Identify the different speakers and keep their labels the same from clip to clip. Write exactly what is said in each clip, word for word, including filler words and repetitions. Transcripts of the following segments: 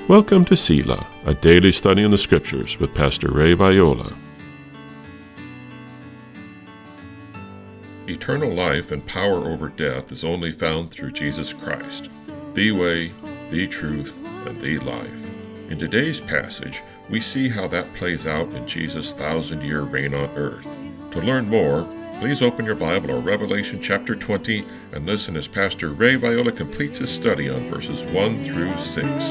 Speaker 1: Welcome to Selah, a daily study in the Scriptures with Pastor Ray Viola. Eternal life and power over death is only found through Jesus Christ, the way, the truth, and the life. In today's passage, we see how that plays out in Jesus' thousand-year reign on earth. To learn more, please open your Bible to Revelation chapter twenty and listen as Pastor Ray Viola completes his study on verses one through six.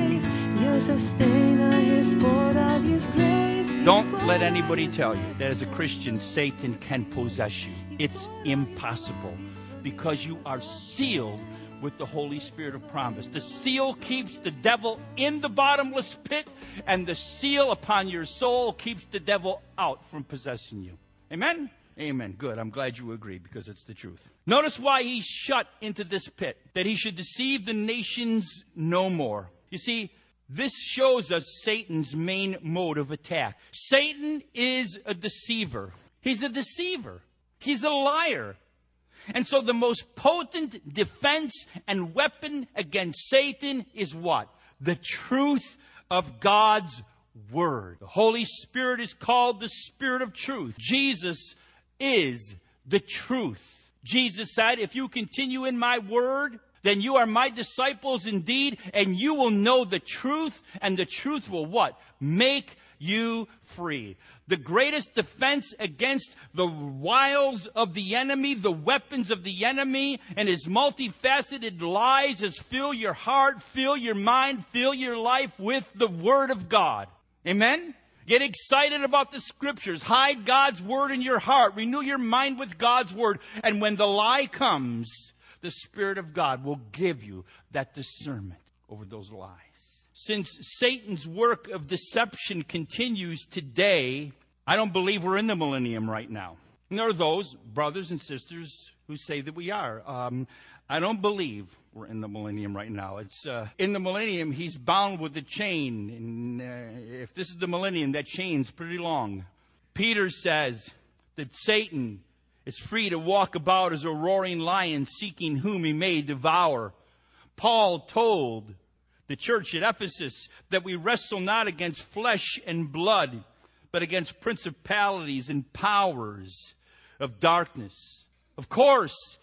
Speaker 2: Don't let anybody tell you that as a Christian, Satan can possess you. It's impossible because you are sealed with the Holy Spirit of promise. The seal keeps the devil in the bottomless pit, and the seal upon your soul keeps the devil out from possessing you. Amen? Amen. Good. I'm glad you agree because it's the truth. Notice why he's shut into this pit, that he should deceive the nations no more. You see, this shows us Satan's main mode of attack. Satan is a deceiver. He's a deceiver. He's a liar. And so the most potent defense and weapon against Satan is what? The truth of God's Word. The Holy Spirit is called the Spirit of truth. Jesus is the truth. Jesus said, if you continue in my Word, then you are my disciples indeed, and you will know the truth, and the truth will what? Make you free. The greatest defense against the wiles of the enemy, the weapons of the enemy, and his multifaceted lies is fill your heart, fill your mind, fill your life with the Word of God. Amen? Get excited about the Scriptures. Hide God's Word in your heart. Renew your mind with God's Word. And when the lie comes, the Spirit of God will give you that discernment over those lies. Since Satan's work of deception continues today, I don't believe we're in the millennium right now. And there are those brothers and sisters who say that we are. Um, I don't believe we're in the millennium right now. It's uh, in the millennium, he's bound with a chain. And uh, if this is the millennium, that chain's pretty long. Peter says that Satan is free to walk about as a roaring lion, seeking whom he may devour. Paul told the church at Ephesus that we wrestle not against flesh and blood, but against principalities and powers of darkness. Of course,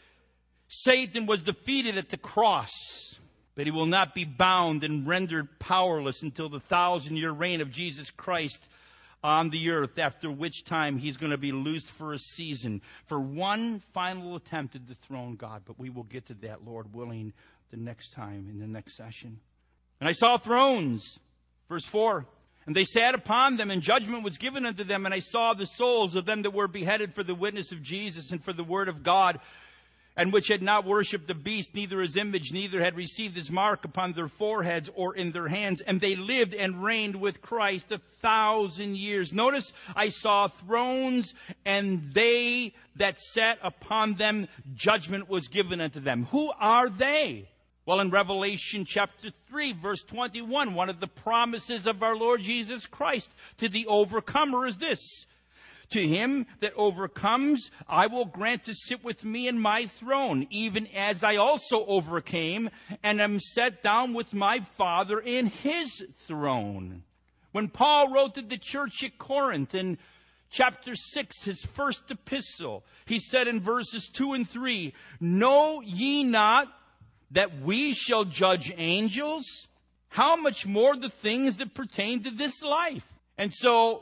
Speaker 2: Satan was defeated at the cross, but he will not be bound and rendered powerless until the thousand-year reign of Jesus Christ on the earth, after which time he's going to be loosed for a season, for one final attempt to dethrone God. But we will get to that, Lord willing, the next time in the next session. And I saw thrones, verse four, and they sat upon them, and judgment was given unto them. And I saw the souls of them that were beheaded for the witness of Jesus and for the word of God, and which had not worshipped the beast, neither his image, neither had received his mark upon their foreheads or in their hands. And they lived and reigned with Christ a thousand years. Notice, I saw thrones, and they that sat upon them, judgment was given unto them. Who are they? Well, in Revelation chapter three, verse twenty-one, one of the promises of our Lord Jesus Christ to the overcomer is this: to him that overcomes, I will grant to sit with me in my throne, even as I also overcame and am set down with my Father in his throne. When Paul wrote to the church at Corinth in chapter six, his first epistle, he said in verses two and three, know ye not that we shall judge angels? How much more the things that pertain to this life? And so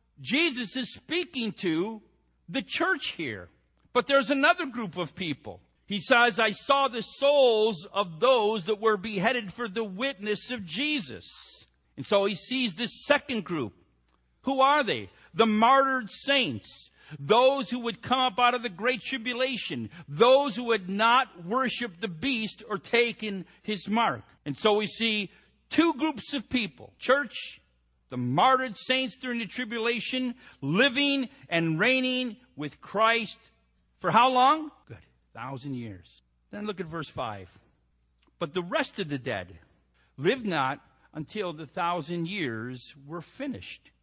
Speaker 2: Jesus is speaking to the church here. But there's another group of people. He says, I saw the souls of those that were beheaded for the witness of Jesus. And so he sees this second group. Who are they? The martyred saints. Those who would come up out of the great tribulation. Those who had not worshiped the beast or taken his mark. And so we see two groups of people. Church, the martyred saints during the tribulation, living and reigning with Christ for how long? Good. Thousand years. Then look at verse five. But the rest of the dead lived not until the thousand years were finished.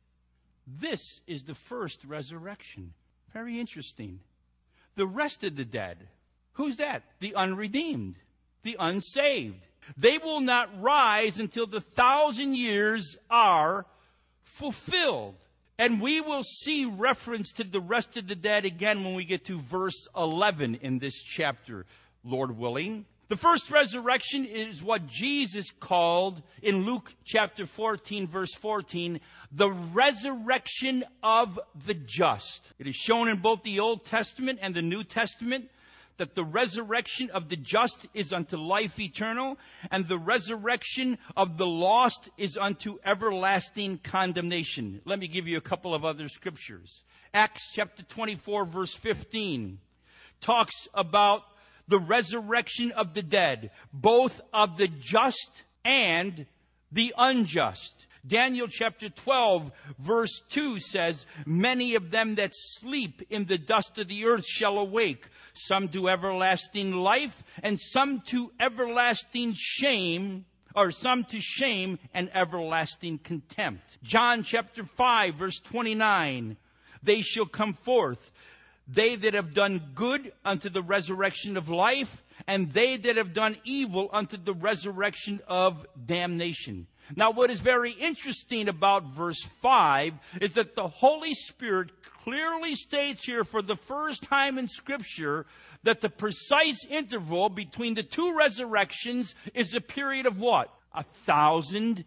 Speaker 2: This is the first resurrection. Very interesting. The rest of the dead. Who's that? The unredeemed. the unsaved. They will not rise until the thousand years are fulfilled. And we will see reference to the rest of the dead again when we get to verse eleven in this chapter, Lord willing. The first resurrection is what Jesus called in Luke chapter fourteen, verse fourteen, the resurrection of the just. It is shown in both the Old Testament and the New Testament that the resurrection of the just is unto life eternal, and the resurrection of the lost is unto everlasting condemnation. Let me give you a couple of other scriptures. Acts chapter twenty-four, verse fifteen, talks about the resurrection of the dead, both of the just and the unjust. Daniel chapter twelve, verse two says, many of them that sleep in the dust of the earth shall awake, some to everlasting life, and some to everlasting shame, or some to shame and everlasting contempt. John chapter five, verse twenty-nine, they shall come forth, they that have done good unto the resurrection of life, and they that have done evil unto the resurrection of damnation. Now, what is very interesting about verse five is that the Holy Spirit clearly states here for the first time in Scripture that the precise interval between the two resurrections is a period of what? A thousand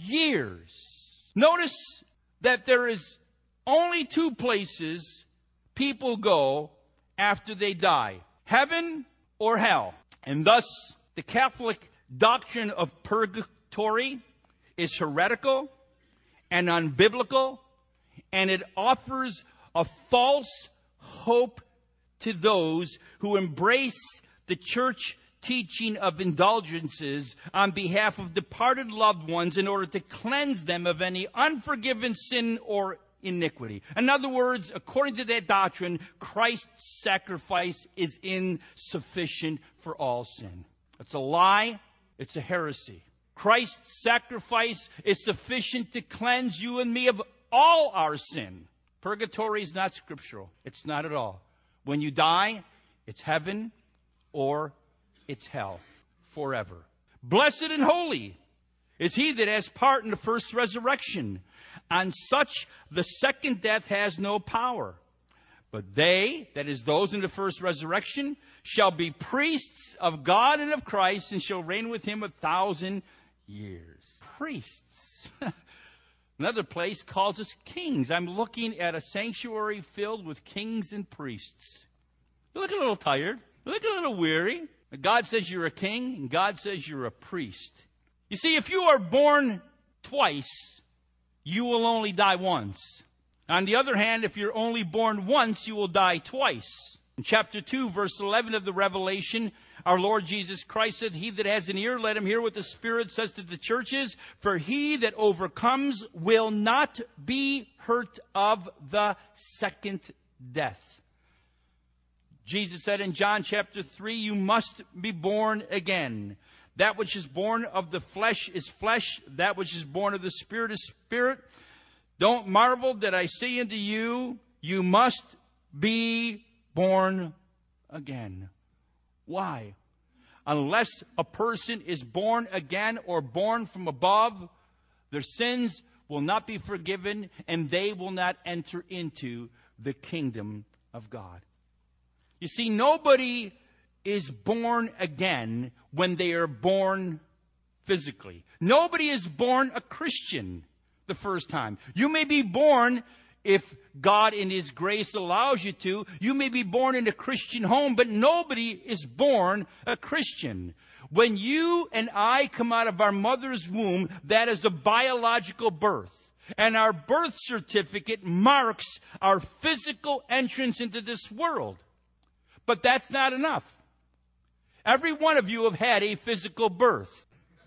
Speaker 2: years. Notice that there is only two places people go after they die: heaven or hell. And thus, the Catholic doctrine of purgatory is heretical and unbiblical, and it offers a false hope to those who embrace the church teaching of indulgences on behalf of departed loved ones in order to cleanse them of any unforgiven sin or iniquity. In other words, according to that doctrine, Christ's sacrifice is insufficient for all sin. That's a lie. It's a heresy. Christ's sacrifice is sufficient to cleanse you and me of all our sin. Purgatory is not scriptural. It's not at all. When you die, it's heaven or it's hell forever. Blessed and holy is he that has part in the first resurrection. On such the second death has no power. But they, that is those in the first resurrection, shall be priests of God and of Christ, and shall reign with him a thousand years. Priests. Another place calls us kings. I'm looking at a sanctuary filled with kings and priests. You look a little tired. You look a little weary. God says you're a king, and God says you're a priest. You see, if you are born twice, you will only die once. On the other hand, if you're only born once, you will die twice. In chapter two, verse eleven of the Revelation, our Lord Jesus Christ said, he that has an ear, let him hear what the Spirit says to the churches. For he that overcomes will not be hurt of the second death. Jesus said in John chapter three, you must be born again. That which is born of the flesh is flesh. That which is born of the Spirit is spirit. Don't marvel that I say unto you, you must be born again. Why? Unless a person is born again or born from above, their sins will not be forgiven and they will not enter into the kingdom of God. You see, nobody is born again when they are born physically. Nobody is born a Christian the first time. You may be born, if God in His grace allows you to, you may be born in a Christian home, but nobody is born a Christian. When you and I come out of our mother's womb, that is a biological birth. And our birth certificate marks our physical entrance into this world. But that's not enough. Every one of you have had a physical birth.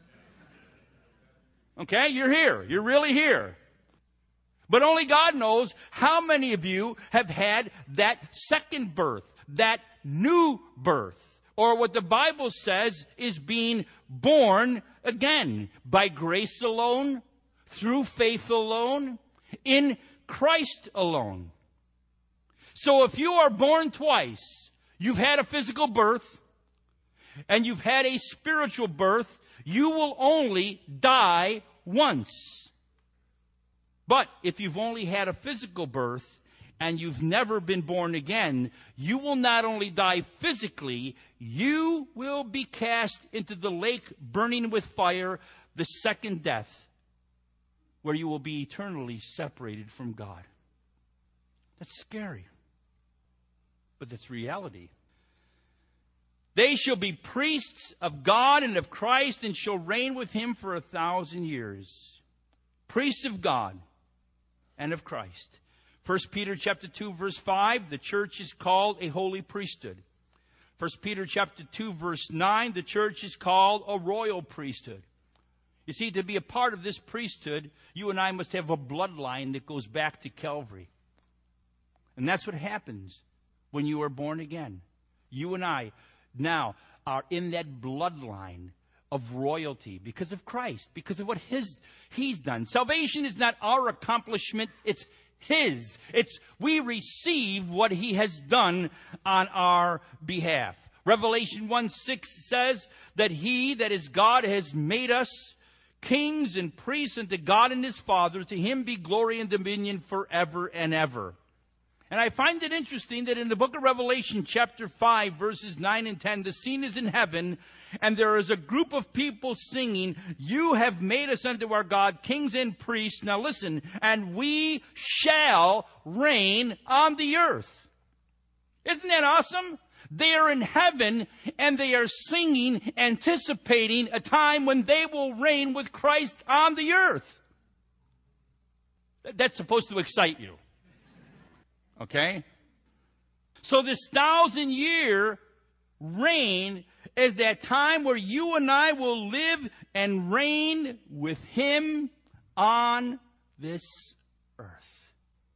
Speaker 2: Okay, you're here. You're really here. But only God knows how many of you have had that second birth, that new birth, or what the Bible says is being born again by grace alone, through faith alone, in Christ alone. So if you are born twice, you've had a physical birth, and you've had a spiritual birth, you will only die once. But if you've only had a physical birth and you've never been born again, you will not only die physically, you will be cast into the lake burning with fire, the second death, where you will be eternally separated from God. That's scary, but that's reality. They shall be priests of God and of Christ and shall reign with him for a thousand years. Priests of God and of Christ. First Peter chapter two, verse five, the church is called a holy priesthood. First Peter chapter two, verse nine, the church is called a royal priesthood. You see, to be a part of this priesthood, you and I must have a bloodline that goes back to Calvary. And that's what happens when you are born again. You and I now are in that bloodline of royalty because of Christ, because of what his he's done. Salvation is not our accomplishment, it's his. It's we receive what he has done on our behalf. Revelation one six says that he, that is God, has made us kings and priests unto God and his Father. To him be glory and dominion forever and ever. And I find it interesting that in the book of Revelation, chapter five, verses nine and ten, the scene is in heaven, and there is a group of people singing, "You have made us unto our God kings and priests." Now listen, "and we shall reign on the earth." Isn't that awesome? They are in heaven, and they are singing, anticipating a time when they will reign with Christ on the earth. That's supposed to excite you. Okay? So this thousand year reign is that time where you and I will live and reign with him on this earth.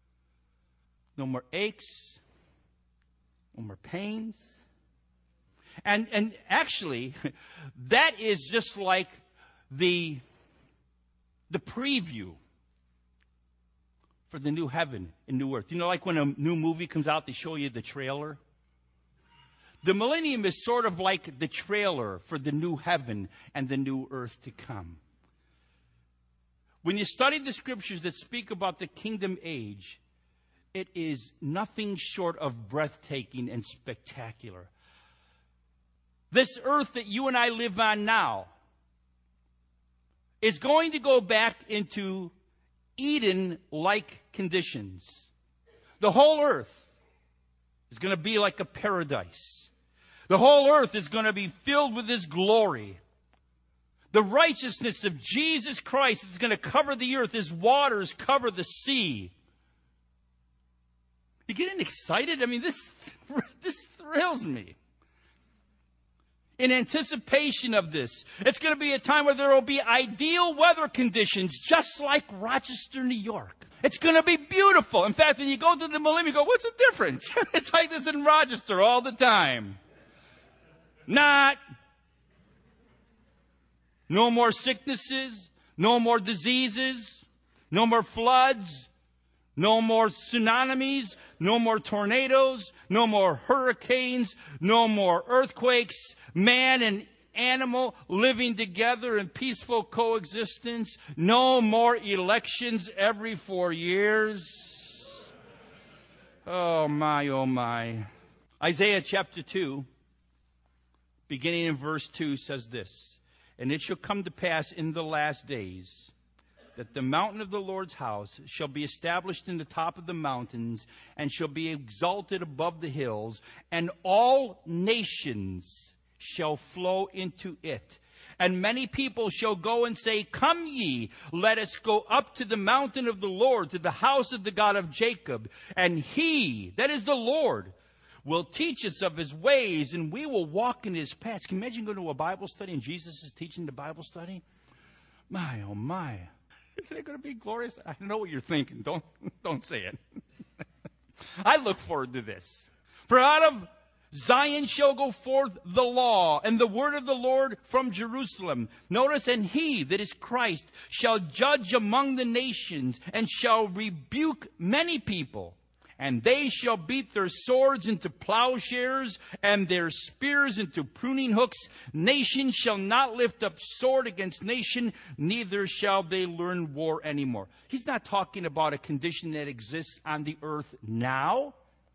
Speaker 2: No more aches, no more pains. And and actually, that is just like the the preview for the new heaven and new earth. You know, like when a new movie comes out, they show you the trailer. The millennium is sort of like the trailer for the new heaven and the new earth to come. When you study the scriptures that speak about the kingdom age, it is nothing short of breathtaking and spectacular. This earth that you and I live on now is going to go back into Eden-like conditions. The whole earth is going to be like a paradise. The whole earth is going to be filled with his glory. The righteousness of Jesus Christ is going to cover the earth. His waters cover the sea. You getting excited? I mean, this, this thrills me. In anticipation of this, it's going to be a time where there will be ideal weather conditions, just like Rochester, New York. It's going to be beautiful. In fact, when you go to the millennium, you go, what's the difference? It's like this in Rochester all the time. Not. No more sicknesses, no more diseases, no more floods, no more tsunamis, no more tornadoes, no more hurricanes, no more earthquakes, man and animal living together in peaceful coexistence, no more elections every four years. Oh my, oh my. Isaiah chapter two, beginning in verse two, says this, "And it shall come to pass in the last days that the mountain of the Lord's house shall be established in the top of the mountains and shall be exalted above the hills, and all nations shall flow into it. And many people shall go and say, Come ye, let us go up to the mountain of the Lord, to the house of the God of Jacob. And he," that is the Lord, "will teach us of his ways, and we will walk in his paths." Can you imagine going to a Bible study and Jesus is teaching the Bible study? My, oh my. Isn't it going to be glorious? I know what you're thinking. Don't, don't say it. I look forward to this. "For out of Zion shall go forth the law and the word of the Lord from Jerusalem." Notice, "and he," that is Christ, "shall judge among the nations and shall rebuke many people And they shall beat their swords into plowshares and their spears into pruning hooks. Nation shall not lift up sword against nation, neither shall they learn war anymore. He's not talking about a condition that exists on the earth now.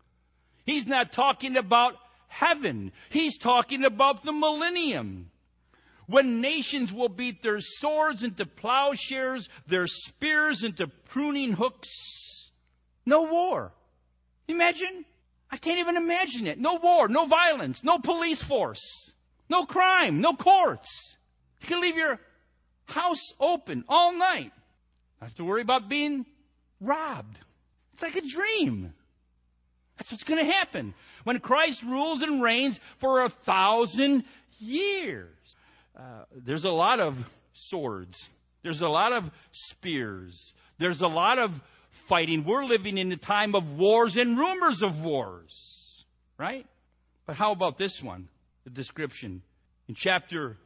Speaker 2: He's not talking about heaven. He's talking about the millennium, when nations will beat their swords into plowshares, their spears into pruning hooks. No war. Imagine? I can't even imagine it. No war, no violence, no police force, no crime, no courts. You can leave your house open all night. Not have to worry about being robbed. It's like a dream. That's what's going to happen when Christ rules and reigns for a thousand years. Uh, there's a lot of swords. There's a lot of spears. There's a lot of fighting. We're living in a time of wars and rumors of wars, right? But how about this one, the description in chapter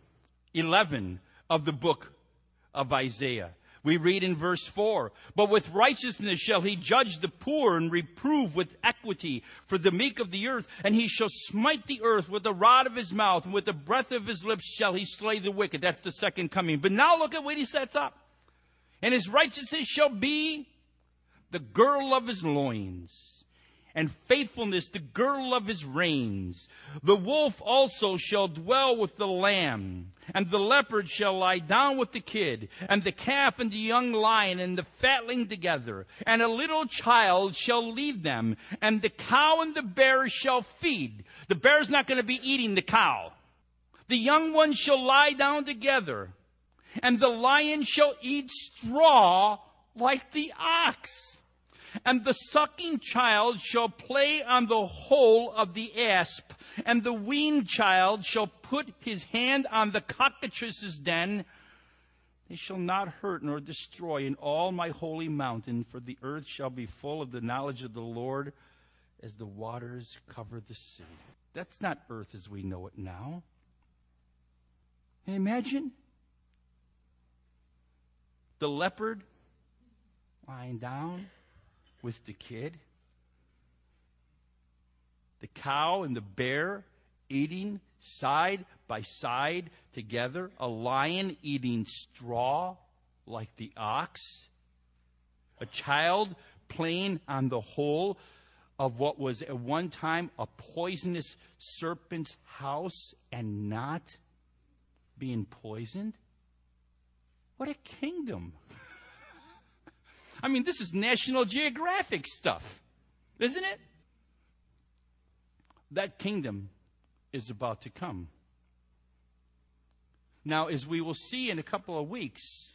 Speaker 2: eleven of the book of Isaiah? We read in verse four, but with righteousness shall he judge the poor and reprove with equity for the meek of the earth. And he shall smite the earth with the rod of his mouth, and with the breath of his lips shall he slay the wicked. That's the second coming. But now look at what he sets up. And his righteousness shall be the girdle of his loins, and faithfulness the girdle of his reins. The wolf also shall dwell with the lamb, and the leopard shall lie down with the kid, and the calf and the young lion and the fatling together. And a little child shall lead them, and the cow and the bear shall feed. The bear's not going to be eating the cow. The young ones shall lie down together, and the lion shall eat straw like the ox. And the sucking child shall play on the hole of the asp, and the weaned child shall put his hand on the cockatrice's den. They shall not hurt nor destroy in all my holy mountain, for the earth shall be full of the knowledge of the Lord as the waters cover the sea. That's not earth as we know it now. Imagine the leopard lying down with the kid, the cow and the bear eating side by side together, a lion eating straw like the ox, a child playing on the hole of what was at one time a poisonous serpent's house and not being poisoned. What a kingdom. I mean, this is National Geographic stuff, isn't it? That kingdom is about to come. Now, as we will see in a couple of weeks,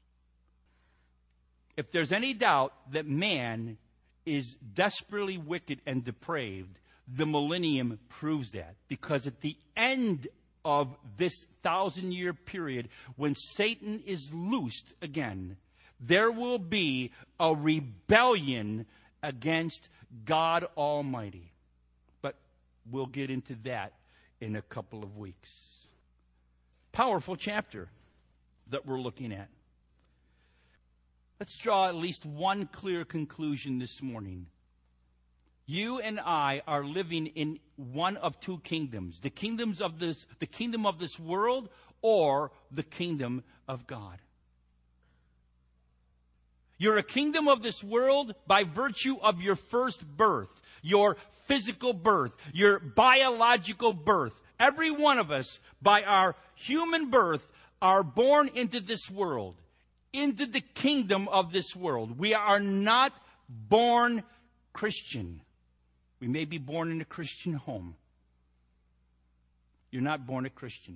Speaker 2: if there's any doubt that man is desperately wicked and depraved, the millennium proves that. Because at the end of this thousand-year period, when Satan is loosed again, there will be a rebellion against God Almighty. But we'll get into that in a couple of weeks. Powerful chapter that we're looking at. Let's draw at least one clear conclusion this morning. You and I are living in one of two kingdoms. The kingdoms of this, the kingdom of this world, or the kingdom of God. You're a kingdom of this world by virtue of your first birth, your physical birth, your biological birth. Every one of us, by our human birth, are born into this world, into the kingdom of this world. We are not born Christian. We may be born in a Christian home. You're not born a Christian,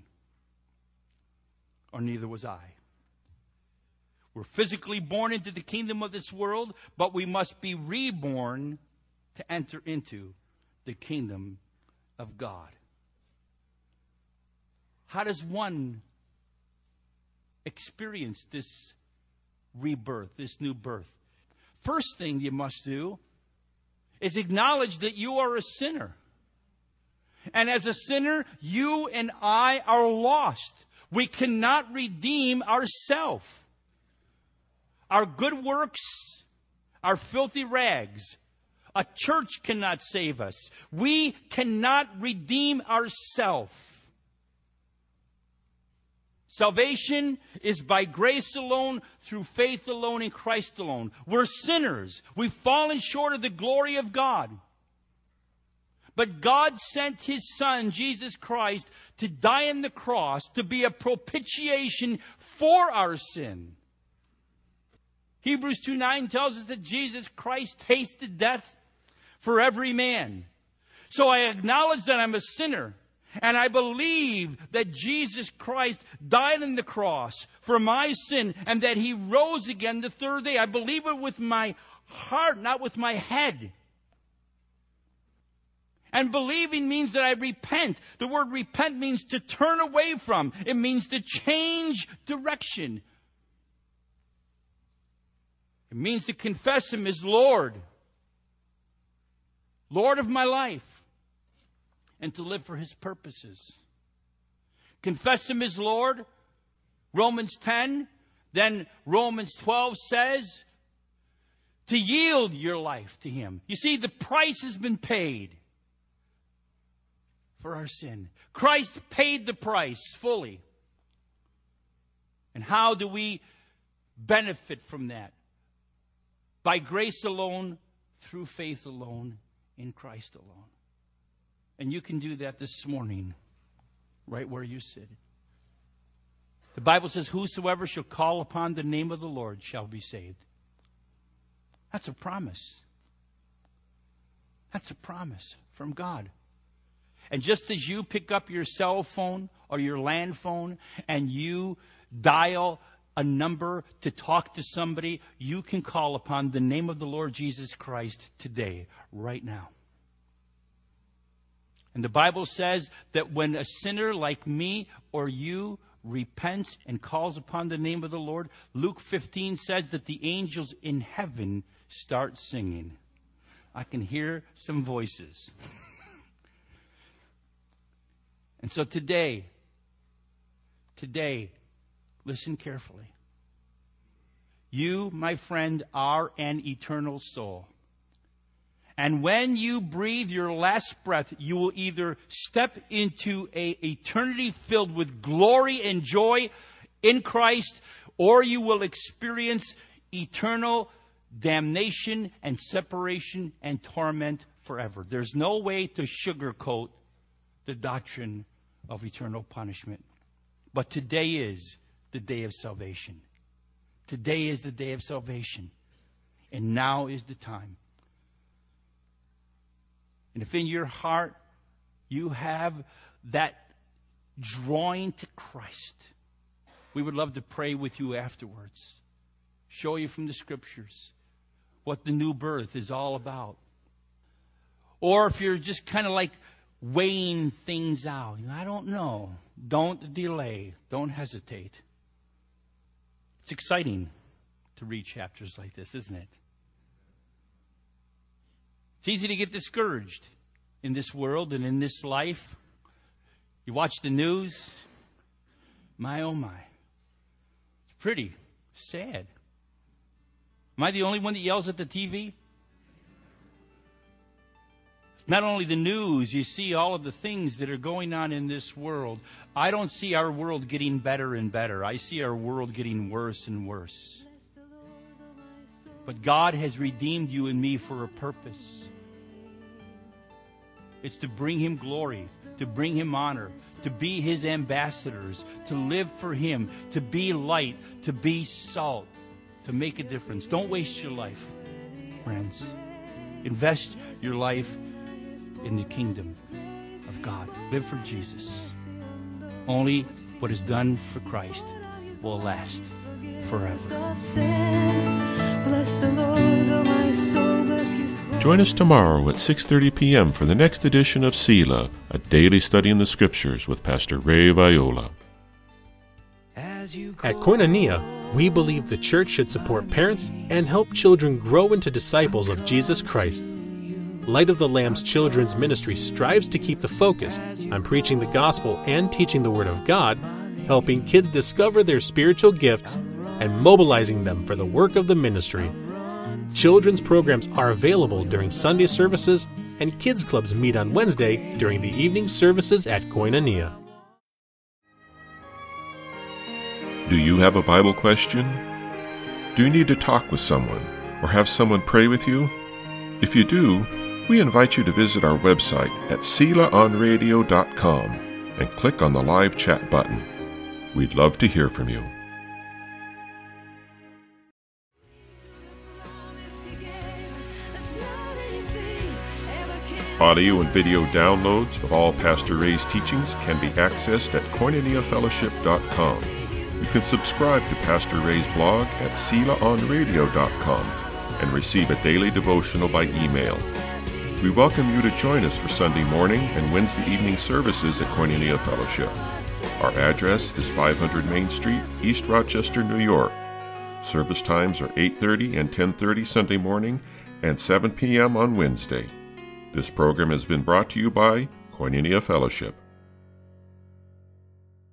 Speaker 2: or neither was I. We're physically born into the kingdom of this world, but we must be reborn to enter into the kingdom of God. How does one experience this rebirth, this new birth? First thing you must do is acknowledge that you are a sinner. And as a sinner, you and I are lost. We cannot redeem ourselves. Our good works are filthy rags. A church cannot save us. We cannot redeem ourselves. Salvation is by grace alone, through faith alone, in Christ alone. We're sinners. We've fallen short of the glory of God. But God sent His Son, Jesus Christ, to die on the cross, to be a propitiation for our sin. Hebrews two nine tells us that Jesus Christ tasted death for every man. So I acknowledge that I'm a sinner. And I believe that Jesus Christ died on the cross for my sin and that He rose again the third day. I believe it with my heart, not with my head. And believing means that I repent. The word repent means to turn away from. It means to change direction. It means to confess Him as Lord. Lord of my life. And to live for His purposes. Confess Him as Lord. Romans ten. Then Romans twelve says to yield your life to Him. You see, the price has been paid for our sin. Christ paid the price fully. And how do we benefit from that? By grace alone, through faith alone, in Christ alone. And you can do that this morning, right where you sit. The Bible says, whosoever shall call upon the name of the Lord shall be saved. That's a promise. That's a promise from God. And just as you pick up your cell phone or your land phone and you dial a number to talk to somebody, you can call upon the name of the Lord Jesus Christ today, right now. And the Bible says that when a sinner like me or you repents and calls upon the name of the Lord, Luke fifteen says that the angels in heaven start singing. I can hear some voices. And so today, today, listen carefully. You, my friend, are an eternal soul. And when you breathe your last breath, you will either step into an eternity filled with glory and joy in Christ, or you will experience eternal damnation and separation and torment forever. There's no way to sugarcoat the doctrine of eternal punishment. But today is the day of salvation. Today is the day of salvation. And now is the time. And if in your heart you have that drawing to Christ, we would love to pray with you afterwards. Show you from the Scriptures what the new birth is all about. Or if you're just kind of like weighing things out, I don't know. Don't delay. Don't hesitate. It's exciting to read chapters like this, isn't it? It's easy to get discouraged in this world and in this life. You watch the news. My, oh my. It's pretty sad. Am I the only one that yells at the T V? Not only the news, you see all of the things that are going on in this world. I don't see our world getting better and better. I see our world getting worse and worse. But God has redeemed you and me for a purpose. It's to bring Him glory, to bring Him honor, to be His ambassadors, to live for Him, to be light, to be salt, to make a difference. Don't waste your life, friends. Invest your life in the kingdom of God. Live for Jesus. Only what is done for Christ will last forever.
Speaker 1: Join us tomorrow at six thirty p.m. for the next edition of Selah, a daily study in the Scriptures with Pastor Ray Viola.
Speaker 3: At Koinonia, we believe the church should support parents and help children grow into disciples of Jesus Christ. Light of the Lamb's Children's Ministry strives to keep the focus on preaching the gospel and teaching the Word of God, helping kids discover their spiritual gifts, and mobilizing them for the work of the ministry. Children's programs are available during Sunday services, and kids clubs meet on Wednesday during the evening services at Koinonia.
Speaker 1: Do you have a Bible question? Do you need to talk with someone or have someone pray with you? If you do, we invite you to visit our website at sela on radio dot com and click on the live chat button. We'd love to hear from you. Audio and video downloads of all Pastor Ray's teachings can be accessed at koinonia fellowship dot com. You can subscribe to Pastor Ray's blog at sela on radio dot com and receive a daily devotional by email. We welcome you to join us for Sunday morning and Wednesday evening services at Koinonia Fellowship. Our address is five hundred Main Street, East Rochester, New York. Service times are eight thirty and ten thirty Sunday morning and seven p.m. on Wednesday. This program has been brought to you by Koinonia Fellowship.